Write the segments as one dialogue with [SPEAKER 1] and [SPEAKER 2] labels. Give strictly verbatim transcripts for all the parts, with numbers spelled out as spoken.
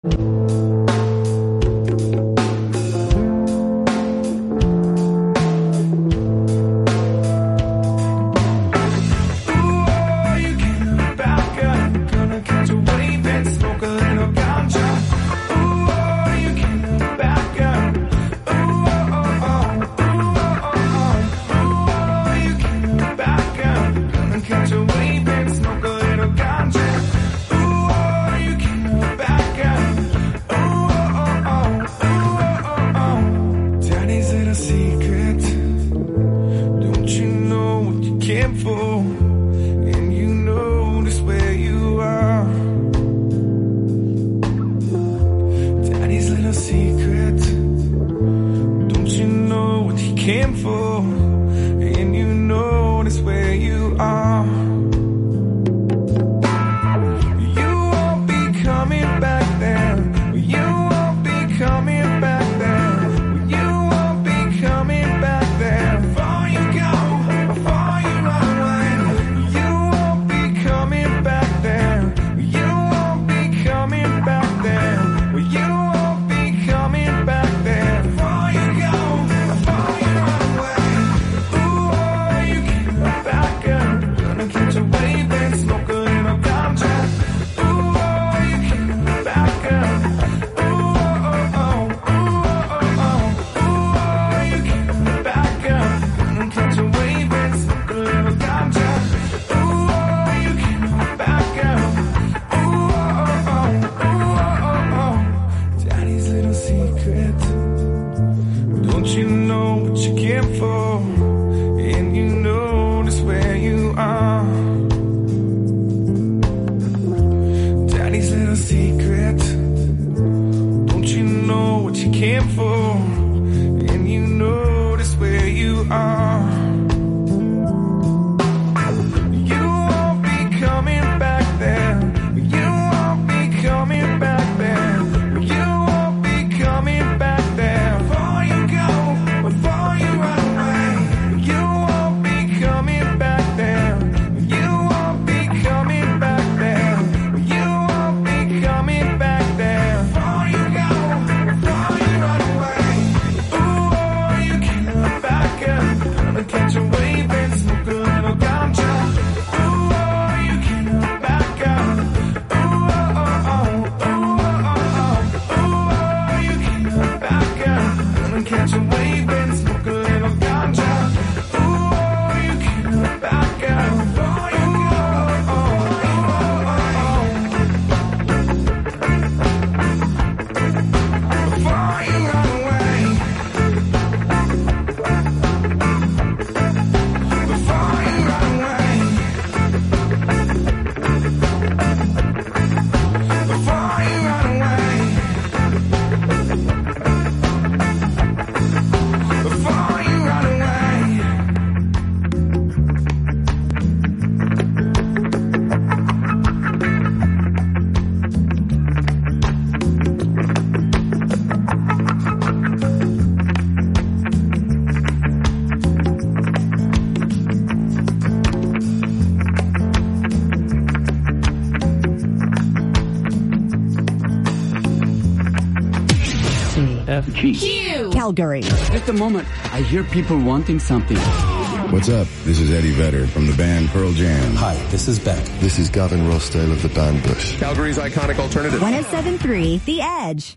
[SPEAKER 1] Q. Calgary.
[SPEAKER 2] Just a moment. I hear people wanting something.
[SPEAKER 3] What's up? This is Eddie Vedder from the band Pearl Jam.
[SPEAKER 4] Hi, this is Beck.
[SPEAKER 5] This is Gavin Rossdale of the band Bush.
[SPEAKER 6] Calgary's iconic alternative.
[SPEAKER 1] one oh seven point three The Edge.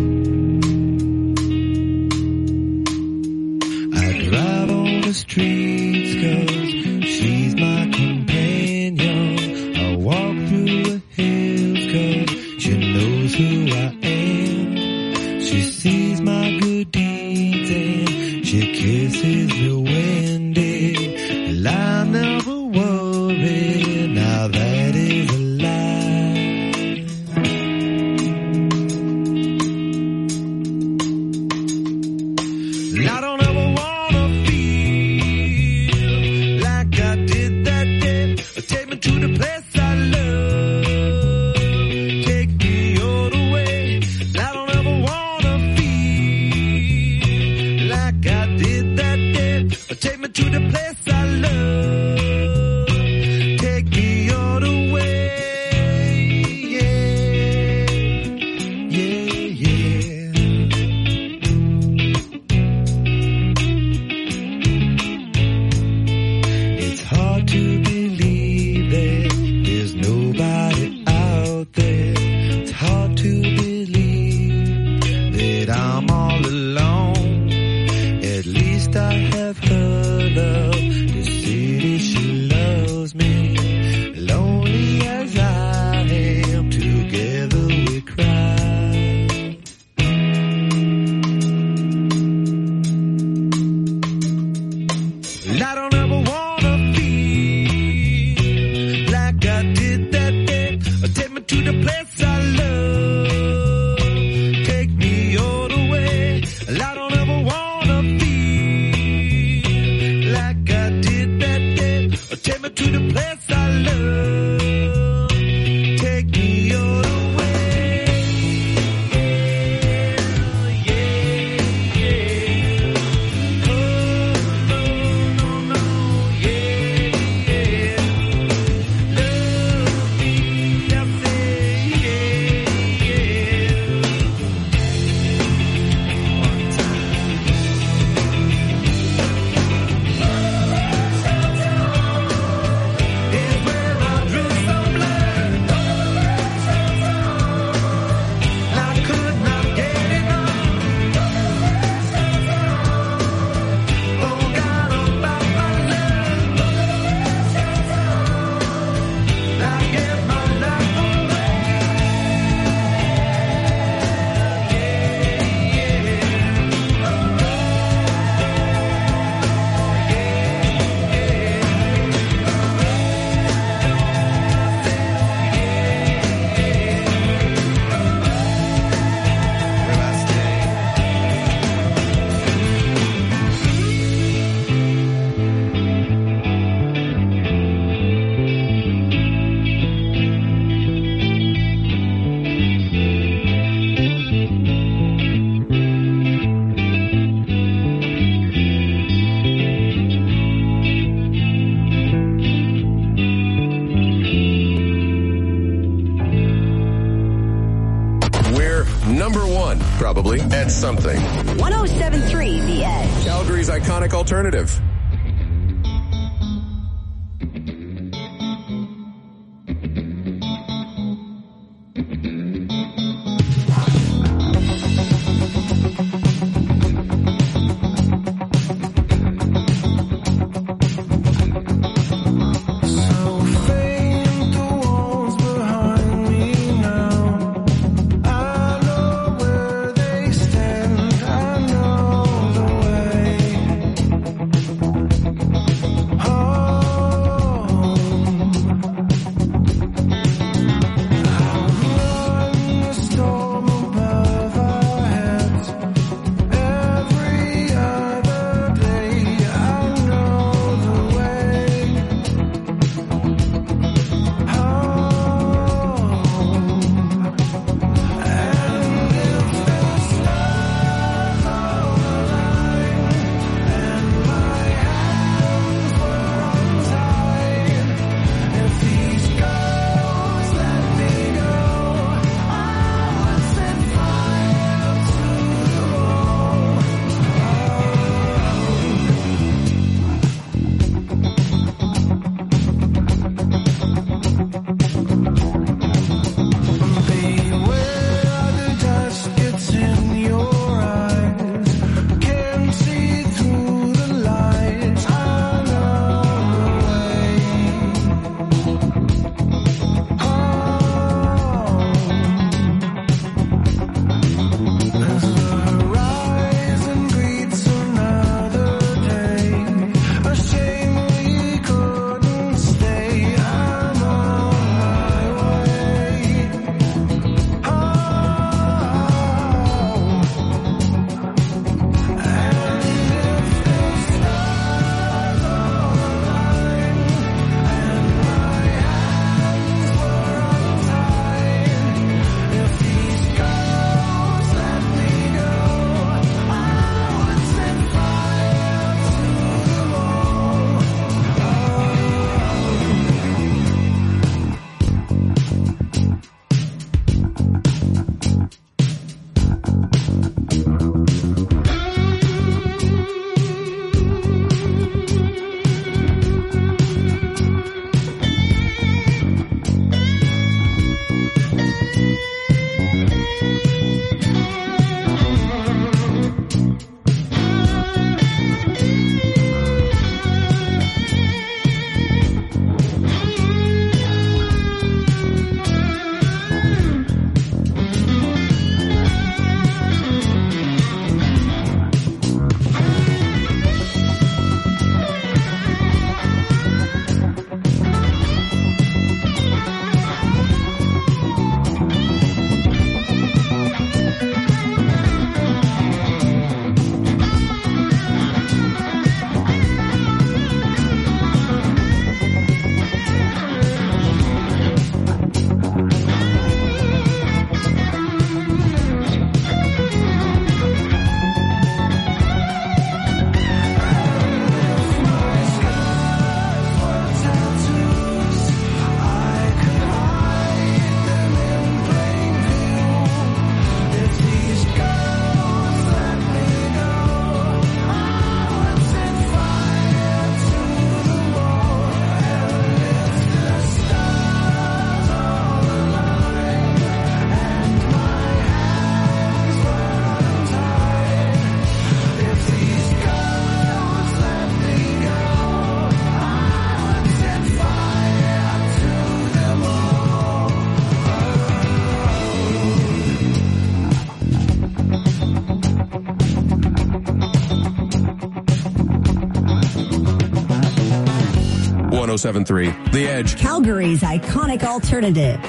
[SPEAKER 7] Street.
[SPEAKER 4] streets, 'cause she's my companion. I walk through the hills, 'cause she knows who I am. She sees my good deeds and she kisses me when well, I never worry, now that is a lie. I don't ever wanna feel like I did that day. Take me to the place I love, take me all the way. I don't ever wanna feel like I did that day. Take me to the place I love, take me all the way. Yeah, yeah, yeah. It's hard to believe that there's nobody out there. It's hard to believe that I'm all alone. At least I have her love. The city, she loves me. Lonely as I am, together we cry. I don't ever wanna feel like I did that day. Take me to the place I love, take me all the way. I don't ever wanna feel like I did that day. Take me to the place I love, take me all the way. Yeah, yeah. Oh, no, no, no, yeah, yeah. Love me, I say, yeah, yeah. One time. Is where I drew some blood. I could not get enough. Oh, God, about my love. I give my life away. Will I stay?
[SPEAKER 6] We're number one, probably, at something.
[SPEAKER 1] one oh seven point three The Edge.
[SPEAKER 6] Calgary's iconic alternative.
[SPEAKER 4] So faint the walls behind me now. I know where they stand. I know the way.
[SPEAKER 6] one oh seven point three The Edge.
[SPEAKER 1] Calgary's iconic alternative.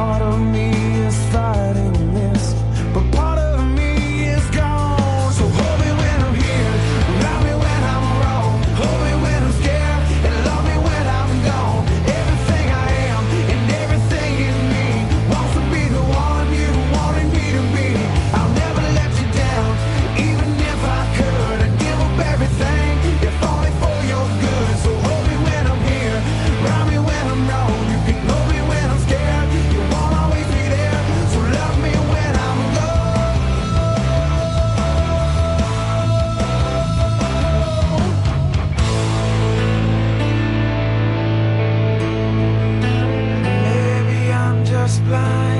[SPEAKER 4] Part of me is fighting this, but part of me is gone. So hold me when I'm here, love me when I'm wrong, hold me when I'm scared, and love me when I'm gone. Everything I am and everything in me wants to be the one you wanted me to be. I'll never let you down, even if I could. I'd give up everything, if only for your good. So hold me when I'm here, love me when I'm wrong. You can hold me when I'm scared, you won't always be there. So love me when I'm gone. Maybe I'm just blind.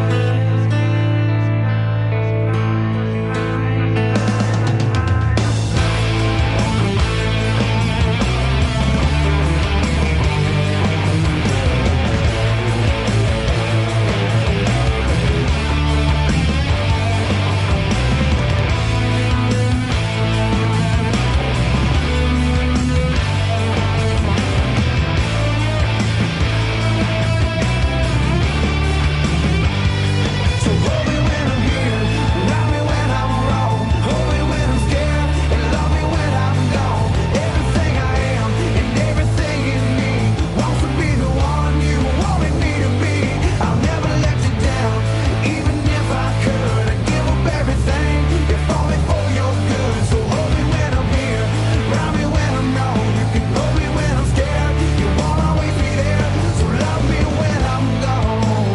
[SPEAKER 4] So hold me when I'm here, love me when I'm wrong, hold me when I'm scared, and love me when I'm gone. Everything I am and everything in me wants to be the one you wanted me to be. I'll never let you down, even if I could. I'd give up everything, if only for your good. So hold me when I'm here, love me when I'm wrong. You can hold me when I'm scared, you won't always be there. So love me when I'm gone.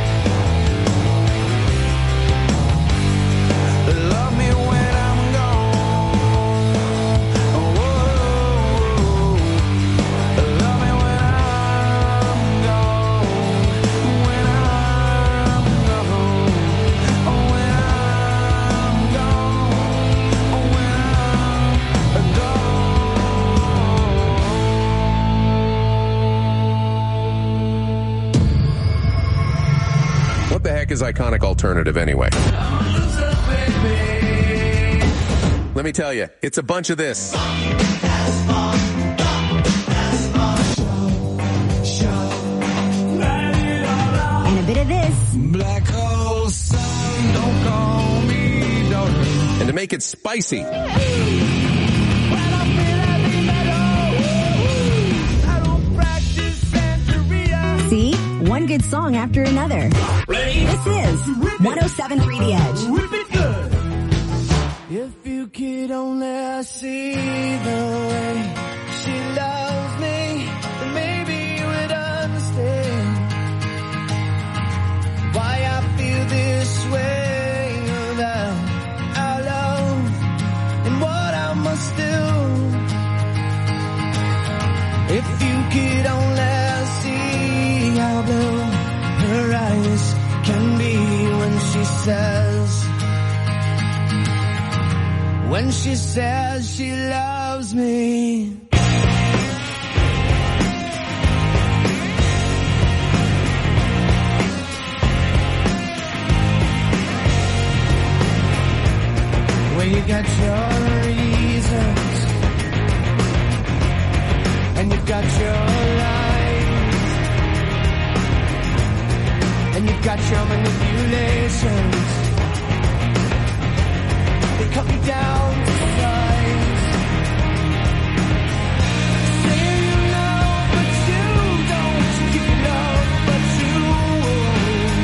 [SPEAKER 4] Love me when I'm gone. Oh, love me when I'm gone. When I'm gone. Oh, when I'm gone. Oh, when I'm gone.
[SPEAKER 6] What the heck is Iconic Alternative anyway? Let me tell you, it's a bunch of this.
[SPEAKER 1] And a bit of this.
[SPEAKER 4] Black hole sun, don't call me daughter.
[SPEAKER 6] And to make it spicy,
[SPEAKER 1] See? One good song after another. This is one oh seven point three The Edge.
[SPEAKER 4] If you could only see the way she loves me, then maybe you would understand why I feel this way about our love and what I must do. If you could only see how blue her eyes can be when she says, when she says she loves me. Well, you got your reasons, and you've got your lies, and you've got your manipulations. They cut me down to size. Say you love, but you don't give love, but you won't.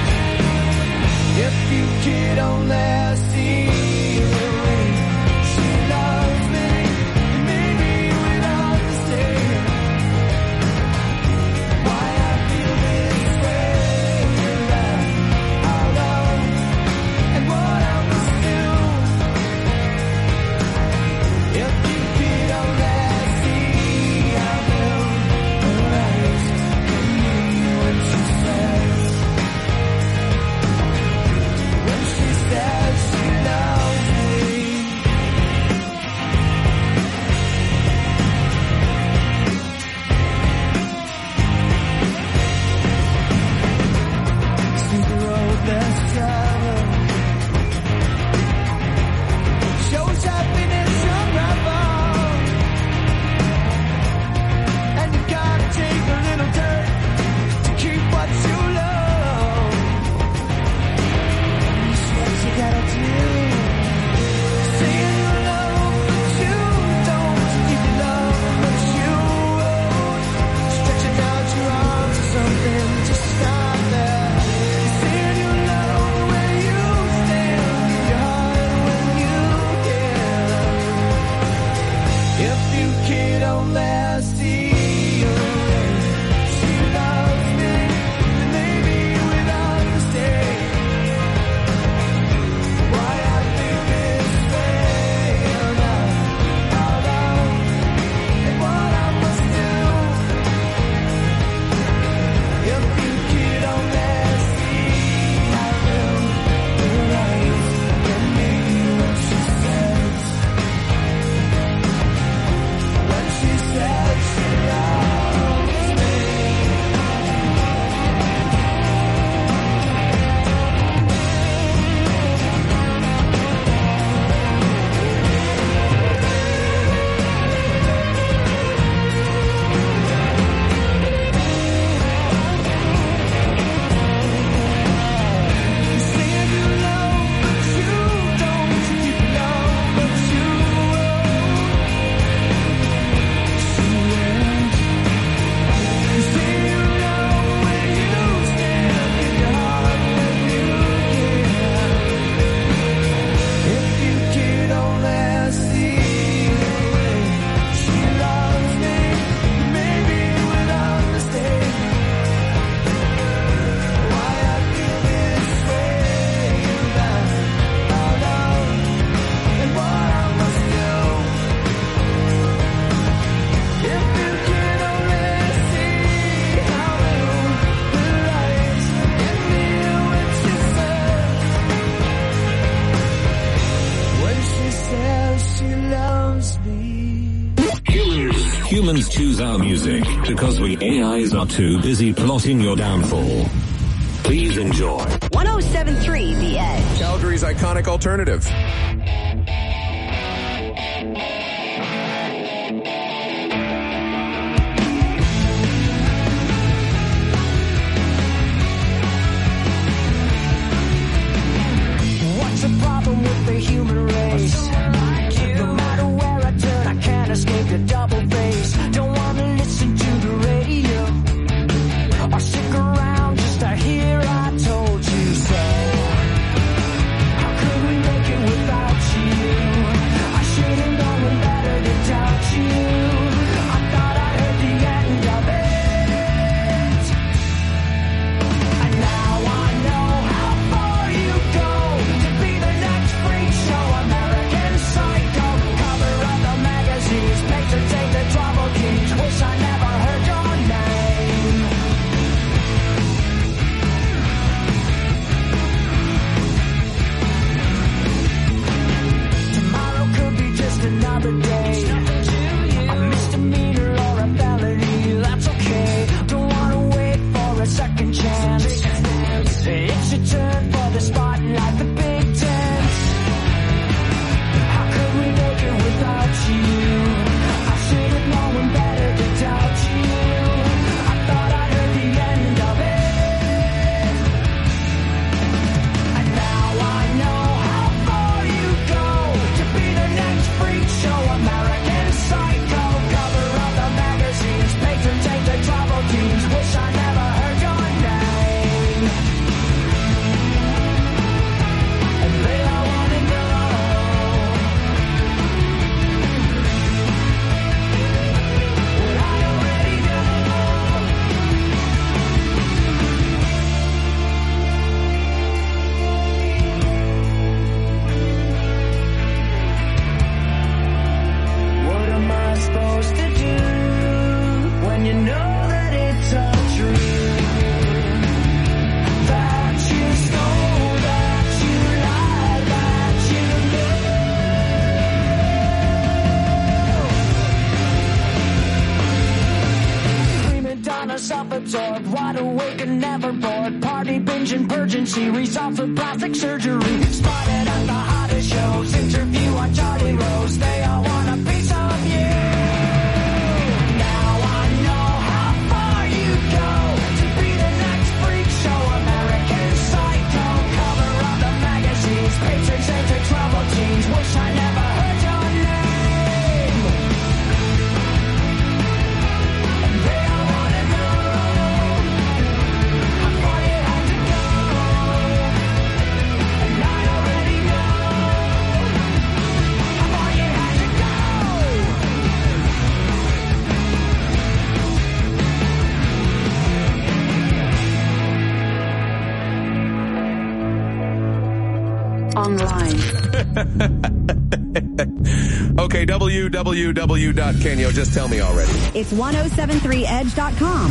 [SPEAKER 4] If you could only see the way she loves me, maybe you would understand why I feel this way about our love and what I must do. If you could only see how blue her eyes can be when she says, when she says she loves me. See the road less traveled shows happiness unraveled, and you gotta take a little dirt to keep what you love.
[SPEAKER 7] Humans choose our music because we A Is are too busy plotting your downfall. Please enjoy.
[SPEAKER 1] one oh seven point three The Edge.
[SPEAKER 6] Calgary's iconic alternative.
[SPEAKER 8] What's the problem with the human race? No matter where I turn, I can't escape your double face. Don't wanna listen to the radio or stick around just to hear I told you so. How could we make it without you? I should have known better to doubt you. I thought I heard the end of it, and now I know how far you go to be the next freak show. American Psycho, cover of the magazines, patron saint the trouble kings. Wish I never heard your name. Tomorrow could be just another day. A misdemeanor or a felony, that's okay. Don't wanna wait for a second chance. It's your turn for the spotlight, the big dance. How could we make it without you? I should have known better to doubt you. I thought I heard the end of it, and now I know how far you go to be the next freak show. American Psycho, cover of the magazines, patron saint the trouble teens. Wish I never heard your name, and they all wanna know what I already know. What am I supposed to do when you know that it's all true? That you stole, that you lied, that you know. Prima donna, self-absorbed, wide awake and never bored. Party binging, purging series, off for plastic surgery. Spotted at the hottest shows, interview on Charlie Rose. They all want a piece of you. Now I know how far you go to be the next freak show. American Psycho, cover of the magazines, patron saint the trouble teens. Wish I never heard your name, and they all wanna know how far you had to go, and I already know how far you had to go.
[SPEAKER 1] Online.
[SPEAKER 6] Okay, w w w dot kenyo. Just tell me already.
[SPEAKER 1] It's ten seventy-three edge dot com.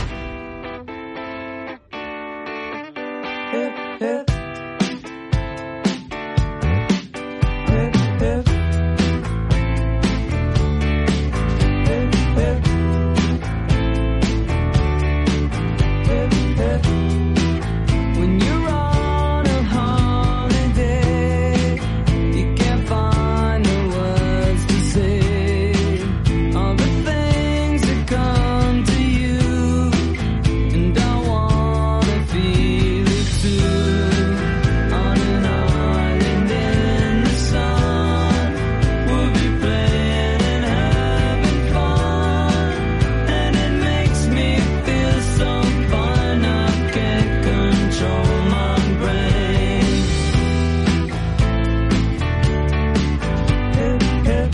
[SPEAKER 8] When you're on a holiday, you can't find the words to say. All the things that come to you, and I wanna feel it too. On an island in the sun, we'll be playing and having fun, and it makes me feel so fine I can't control my brain. Hip, hip.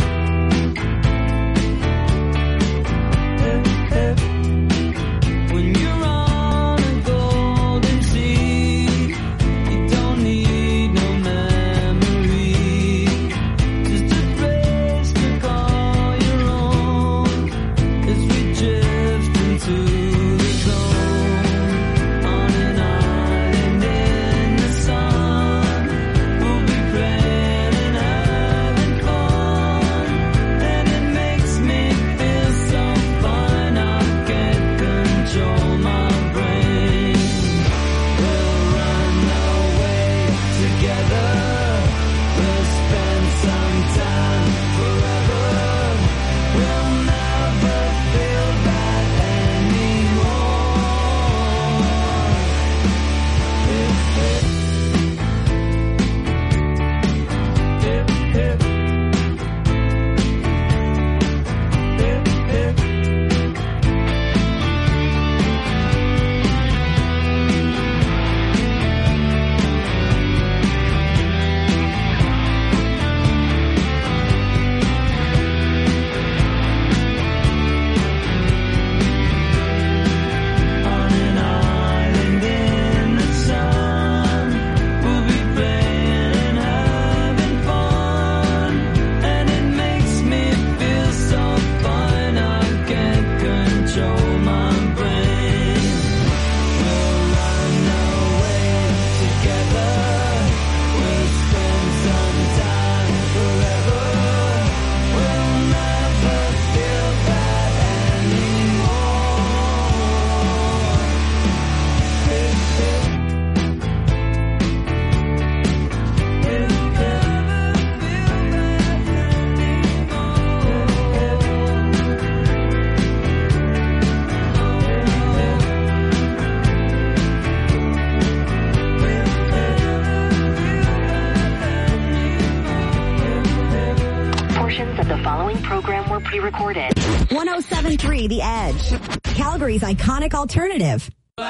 [SPEAKER 8] Hip, hip. When you're on a golden sea, you don't need no memory, just a place to call your own as we drift into the zone. On an island in
[SPEAKER 1] be recorded. one oh seven point three The Edge. Calgary's iconic alternative.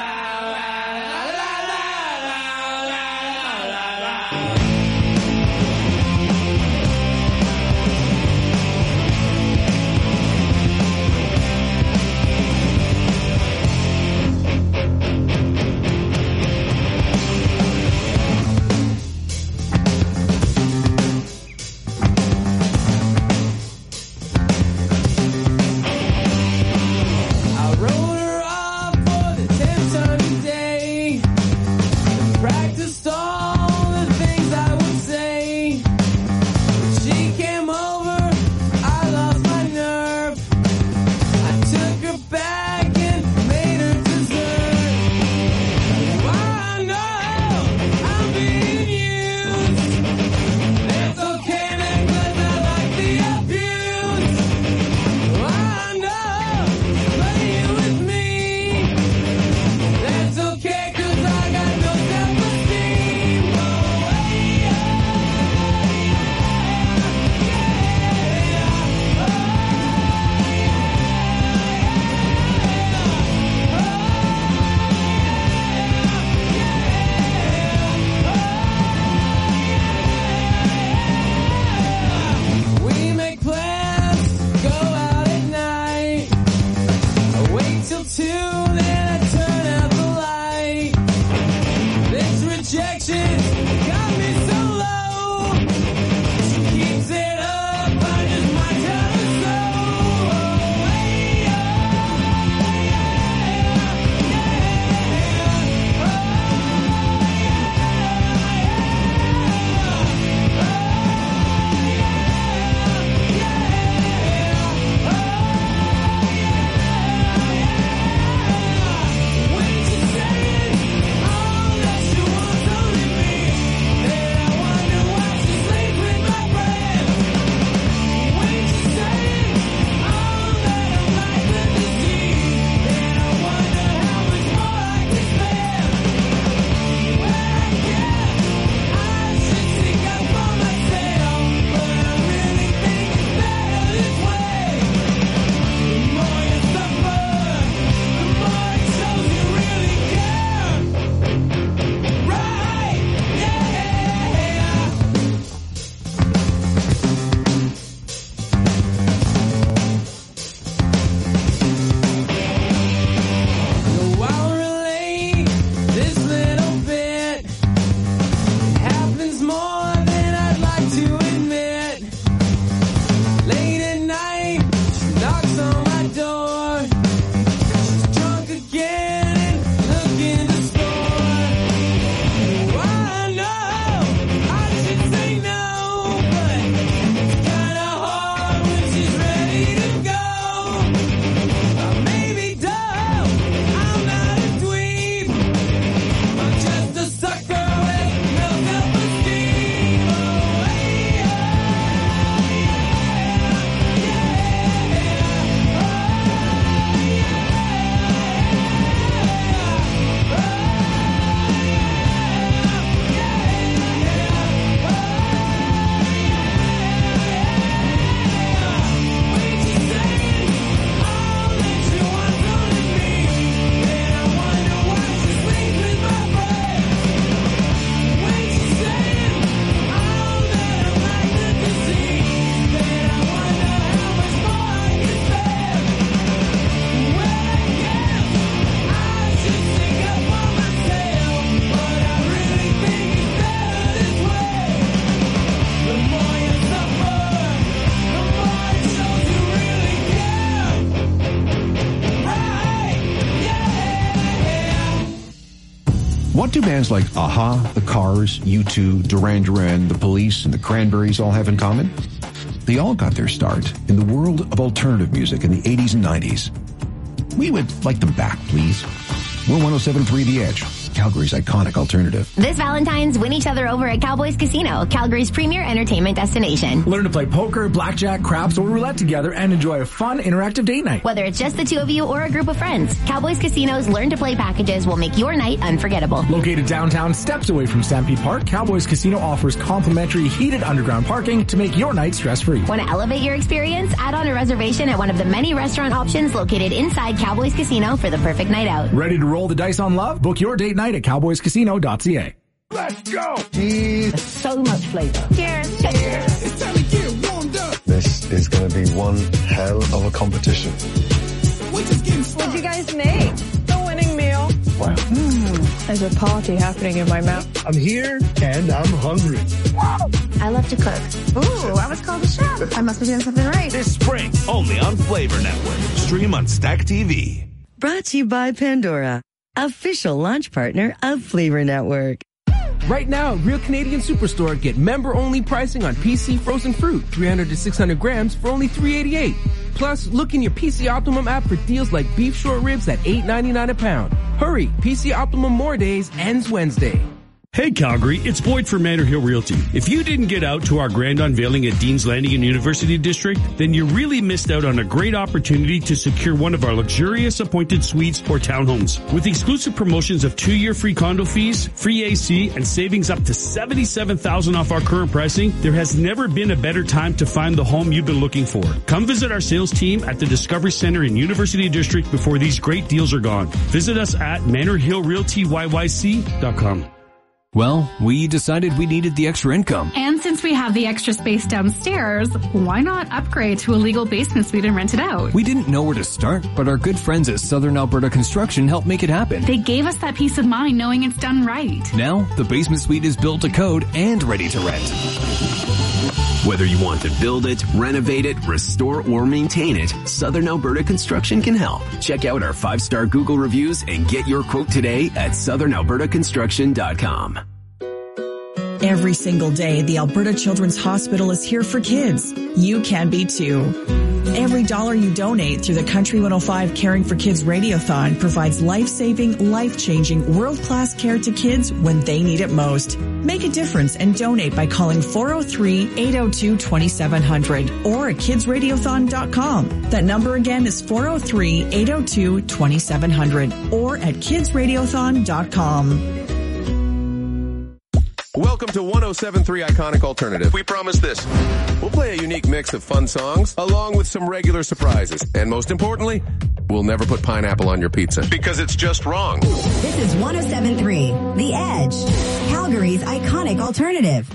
[SPEAKER 9] What do bands like A-ha, The Cars, U two, Duran Duran, The Police, and The Cranberries all have in common? They all got their start in the world of alternative music in the eighties and nineties. We would like them back, please. We're one oh seven point three The Edge. Calgary's iconic alternative.
[SPEAKER 1] This Valentine's, win each other over at Cowboys Casino, Calgary's premier entertainment destination.
[SPEAKER 10] Learn to play poker, blackjack, craps, or roulette together and enjoy a fun, interactive date night.
[SPEAKER 1] Whether it's just the two of you or a group of friends, Cowboys Casino's Learn to Play packages will make your night unforgettable.
[SPEAKER 10] Located downtown, steps away from Stampede Park, Cowboys Casino offers complimentary heated underground parking to make your night stress-free.
[SPEAKER 1] Want to elevate your experience? Add on a reservation at one of the many restaurant options located inside Cowboys Casino for the perfect night out.
[SPEAKER 10] Ready to roll the dice on love? Book your date night at cowboys casino dot c a.
[SPEAKER 11] Let's go!
[SPEAKER 12] Cheers. So much flavor.
[SPEAKER 1] Cheers. Cheers.
[SPEAKER 11] It's time to get warmed up.
[SPEAKER 5] This is going to be one hell of a competition.
[SPEAKER 11] We're just getting started.
[SPEAKER 13] What'd you guys make? The winning meal.
[SPEAKER 5] Wow.
[SPEAKER 13] Mm, there's a party happening in my mouth.
[SPEAKER 14] I'm here and I'm hungry.
[SPEAKER 1] I love to cook. Ooh, I was called a chef. I must be doing something right.
[SPEAKER 15] This spring, only on Flavor Network. Stream on Stack T V.
[SPEAKER 16] Brought to you by Pandora, official launch partner of Flavor Network.
[SPEAKER 17] Right now, Real Canadian Superstore, get member-only pricing on P C frozen fruit, three hundred to six hundred grams for only three eighty-eight. Plus, look in your P C Optimum app for deals like beef short ribs at eight ninety-nine a pound. Hurry, P C Optimum More Days ends Wednesday.
[SPEAKER 18] Hey Calgary, it's Boyd from Manor Hill Realty. If you didn't get out to our grand unveiling at Dean's Landing in University District, then you really missed out on a great opportunity to secure one of our luxurious appointed suites or townhomes. With exclusive promotions of two-year free condo fees, free A C, and savings up to seventy-seven thousand dollars off our current pricing, there has never been a better time to find the home you've been looking for. Come visit our sales team at the Discovery Center in University District before these great deals are gone. Visit us at manor hill realty y y c dot com.
[SPEAKER 19] Well, we decided we needed the extra income.
[SPEAKER 20] And since we have the extra space downstairs, why not upgrade to a legal basement suite and rent it out?
[SPEAKER 19] We didn't know where to start, but our good friends at Southern Alberta Construction helped make it happen.
[SPEAKER 20] They gave us that peace of mind knowing it's done right.
[SPEAKER 19] Now, the basement suite is built to code and ready to rent.
[SPEAKER 21] Whether you want to build it, renovate it, restore, or maintain it, Southern Alberta Construction can help. Check out our five-star Google reviews and get your quote today at southern alberta construction dot com.
[SPEAKER 22] Every single day, the Alberta Children's Hospital is here for kids. You can be too. Every dollar you donate through the Country one oh five Caring for Kids Radiothon provides life-saving, life-changing, world-class care to kids when they need it most. Make a difference and donate by calling four oh three, eight oh two, two seven zero zero or at kids radiothon dot com. That number again is four oh three, eight oh two, two seven zero zero or at kids radiothon dot com.
[SPEAKER 6] Welcome to one oh seven point three Iconic Alternative. We promise this. We'll play a unique mix of fun songs along with some regular surprises. And most importantly, we'll never put pineapple on your pizza because it's just wrong.
[SPEAKER 1] This is one oh seven point three The Edge, Calgary's iconic alternative.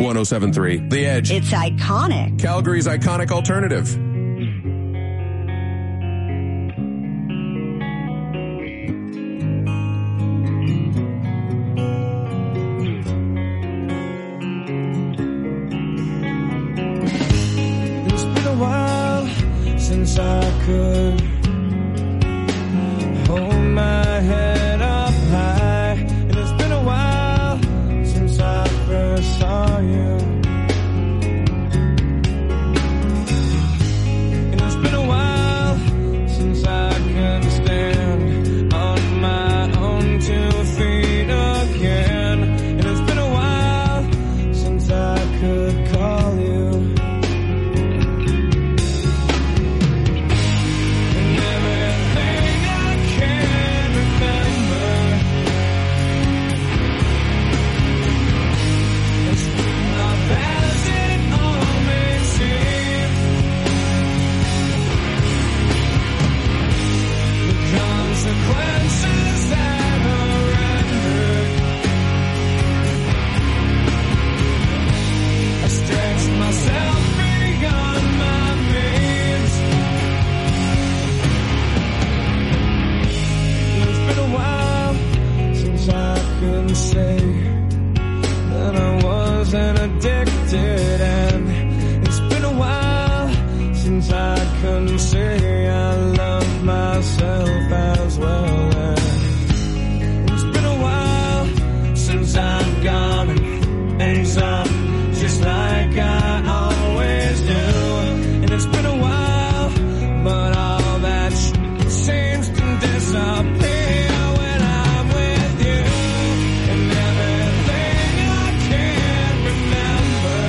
[SPEAKER 6] one oh seven point three The Edge.
[SPEAKER 1] It's iconic.
[SPEAKER 6] Calgary's iconic alternative.
[SPEAKER 8] It's been a while since I could hold my head up high, and it's been a while since I first saw you. And it's been a while since I can stand on my own two feet again. And it's been a while since I could call you. And everything I can remember is not as it all may seem. The consequences that are rendered, I stretched myself beyond my means. It's been a while since I could say that I wasn't addicted, and it's been a while since I couldn't say I love myself as well. And it's been a while since I've gone and made some just like I always do. And it's been a while, but all that shit seems to disappear when I'm with you. And everything I can remember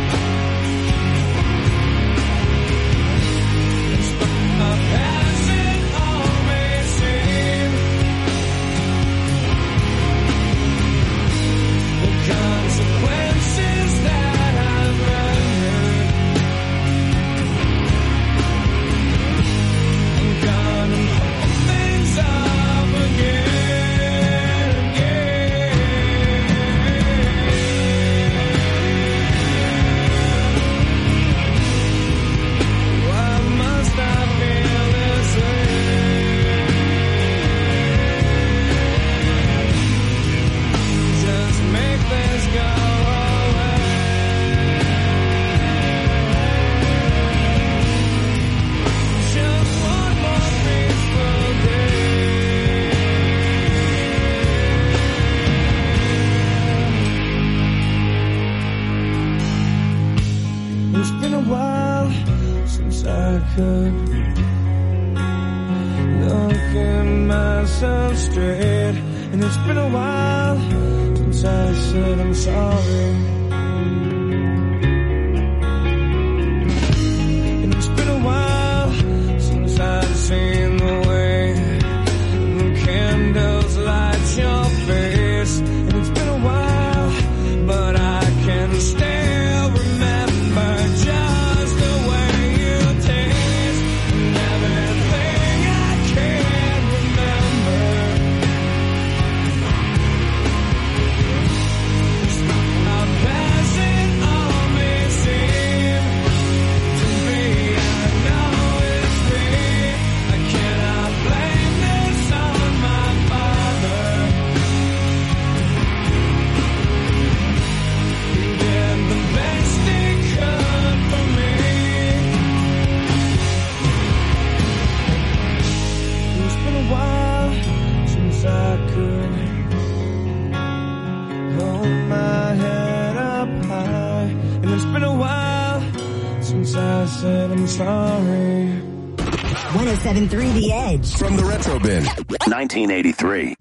[SPEAKER 8] is my past, it all may seem. The consequences that I've rendered, I'm gonna hold things up again, again. Why must I feel this way? Just make this go away. Just one more peaceful day. It's been a while since I could look at myself straight, and it's been a while since I said I'm sorry. And it's been a while since I've seen the way the candles light your face. And it's been a while, but I can still remember just the way you taste. And everything I can remember is how past it all may seem to me. I know it's me. I cannot blame this on my father. He did the best he could for me. It's been a while since I could hold my head up high, and it's been a while since I said I'm sorry.
[SPEAKER 1] one oh seven point three The Edge.
[SPEAKER 6] From the Retro Bin.
[SPEAKER 21] nineteen eighty-three.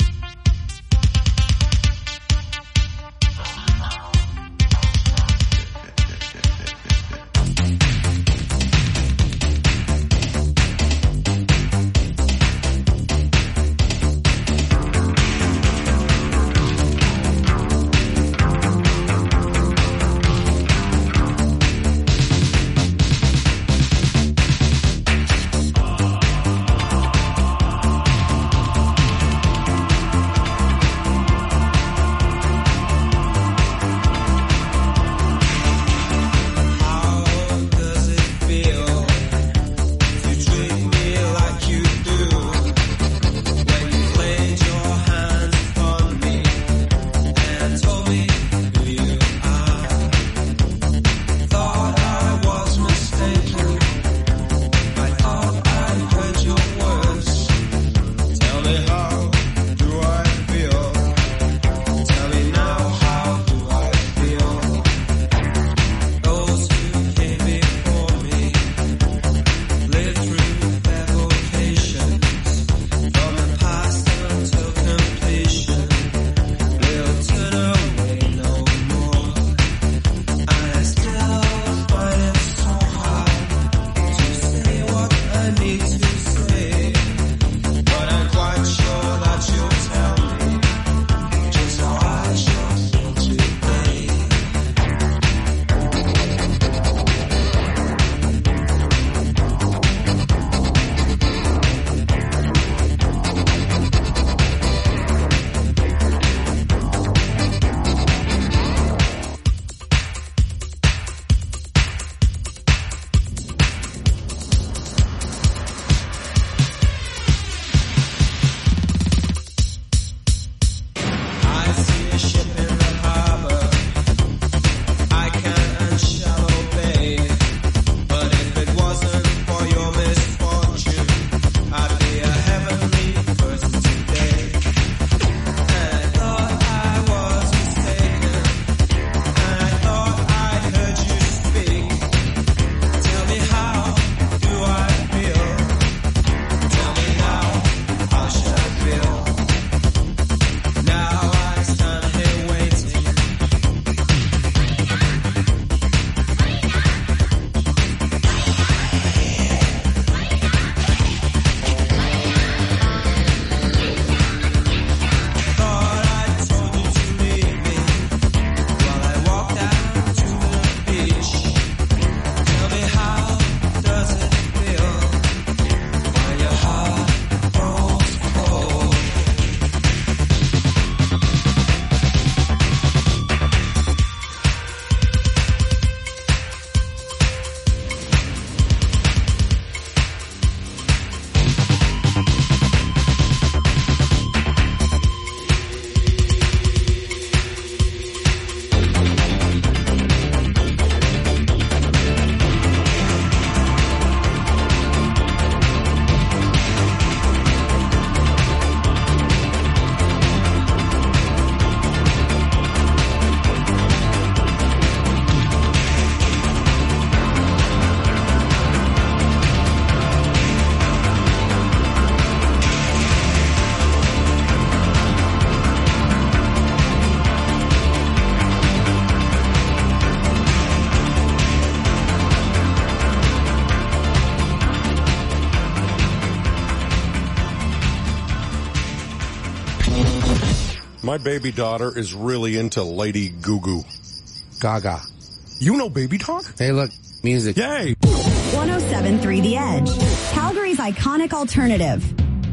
[SPEAKER 2] My baby daughter is really into Lady Goo-Goo. Gaga. You know baby talk?
[SPEAKER 3] Hey, look, music.
[SPEAKER 2] Yay!
[SPEAKER 1] one oh seven point three The Edge, Calgary's iconic alternative.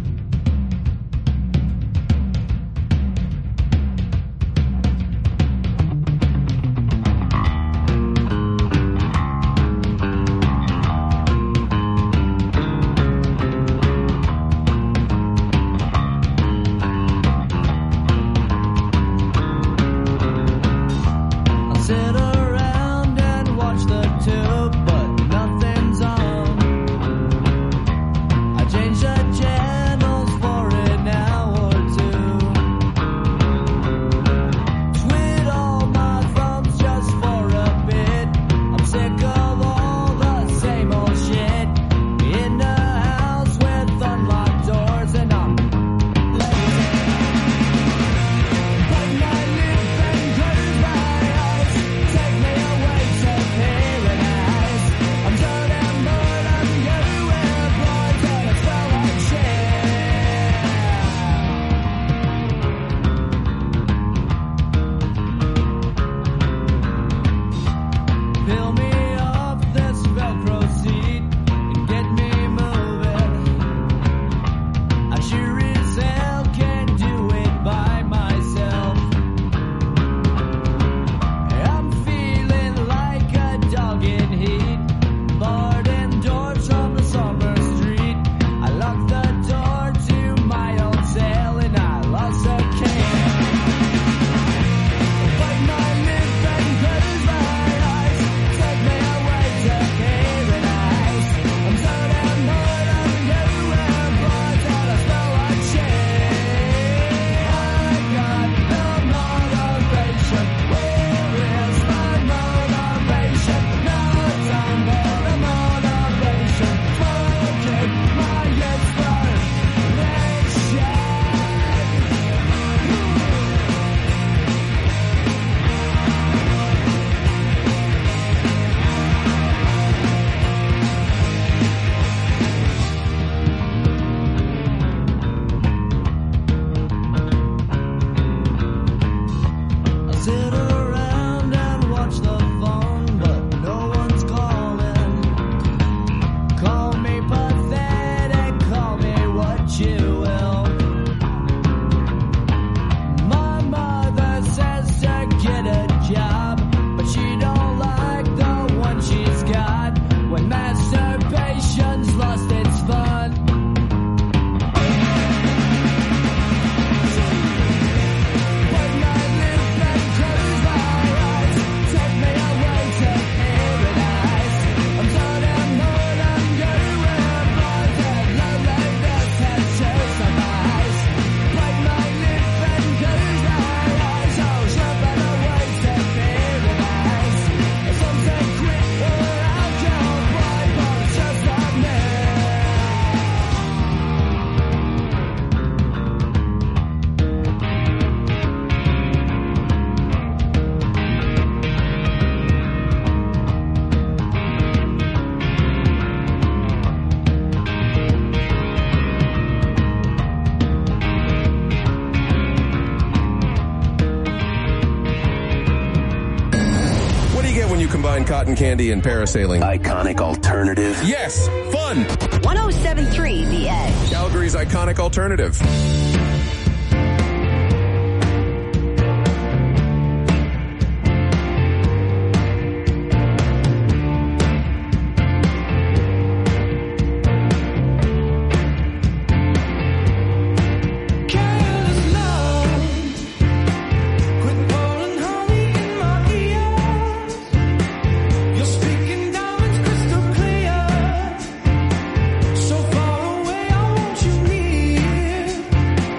[SPEAKER 6] Cotton candy and parasailing.
[SPEAKER 21] Iconic alternative.
[SPEAKER 6] Yes, fun.
[SPEAKER 1] one oh seven point three The Edge,
[SPEAKER 6] Calgary's iconic alternative.
[SPEAKER 8] So far away, I want you near.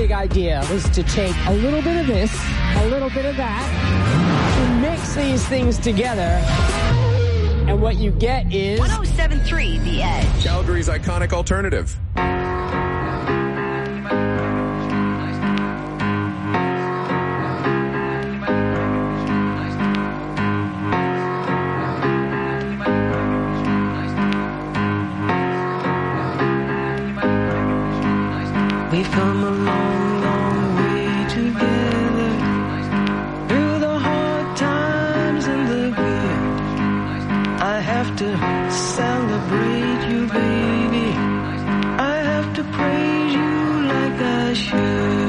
[SPEAKER 3] big idea was to take a little bit of this, a little bit of that, and mix these things together. And what you get is
[SPEAKER 1] one oh seven point three The Edge.
[SPEAKER 6] Calgary's iconic alternative.
[SPEAKER 8] We've come a long, long way together, through the hard times and the good. I have to celebrate you, baby. I have to praise you like I should.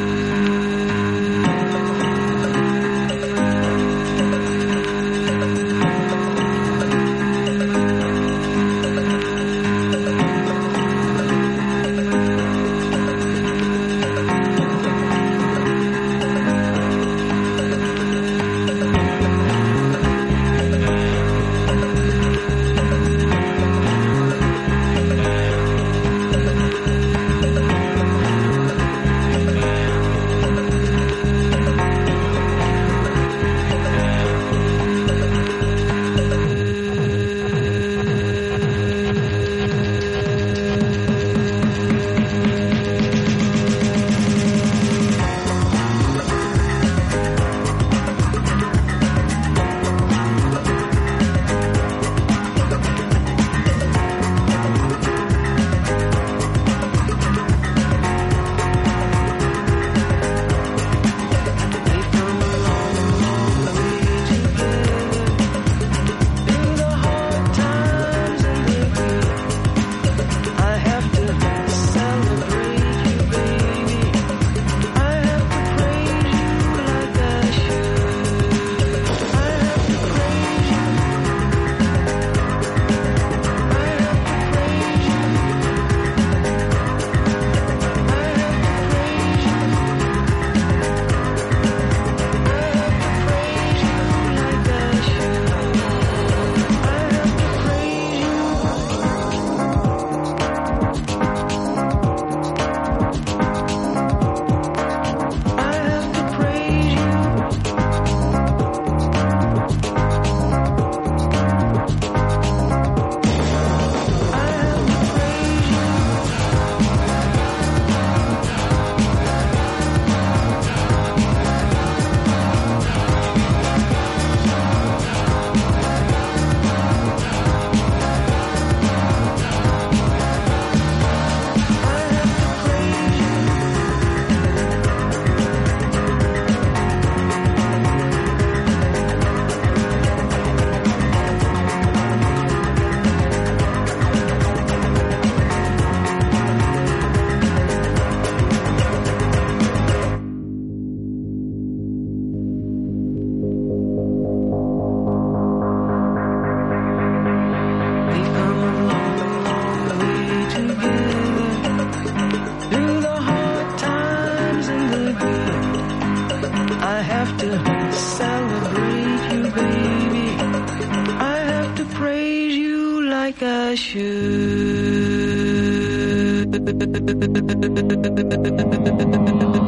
[SPEAKER 8] like I should.